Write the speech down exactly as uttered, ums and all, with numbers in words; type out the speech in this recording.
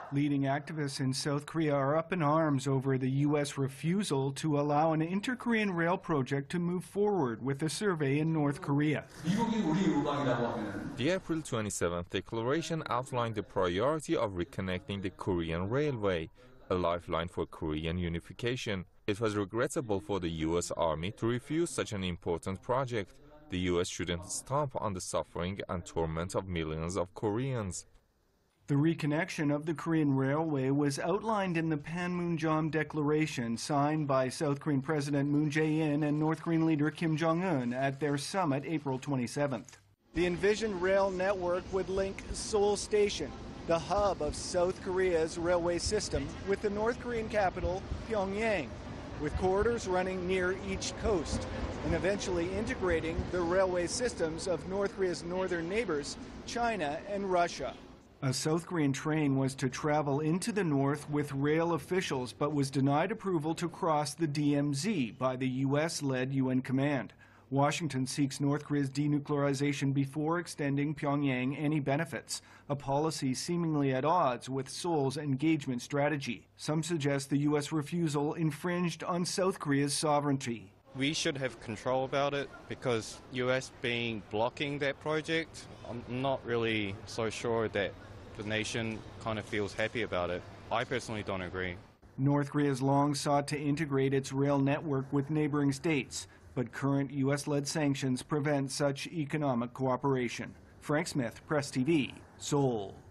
Leading activists in South Korea are up in arms over the U S refusal to allow an inter-Korean rail project to move forward with a survey in North Korea. The April twenty-seventh declaration outlined the priority of reconnecting the Korean railway, a lifeline for Korean unification. It was regrettable for the U S Army to refuse such an important project. The U S shouldn't stomp on the suffering and torment of millions of Koreans. The reconnection of the Korean railway was outlined in the Panmunjom Declaration signed by South Korean President Moon Jae-in and North Korean leader Kim Jong-un at their summit April twenty-seventh. The envisioned rail network would link Seoul Station, the hub of South Korea's railway system, with the North Korean capital, Pyongyang, with corridors running near each coast, and eventually integrating the railway systems of North Korea's northern neighbors, China and Russia. A South Korean train was to travel into the north with rail officials, but was denied approval to cross the D M Z by the U S-led U N command. Washington seeks North Korea's denuclearization before extending Pyongyang any benefits, a policy seemingly at odds with Seoul's engagement strategy. Some suggest the U S refusal infringed on South Korea's sovereignty. We should have control about it because U S being blocking that project, I'm not really so sure that the nation kind of feels happy about it. I personally don't agree. North Korea has long sought to integrate its rail network with neighboring states, but current U S-led sanctions prevent such economic cooperation. Frank Smith, Press T V, Seoul.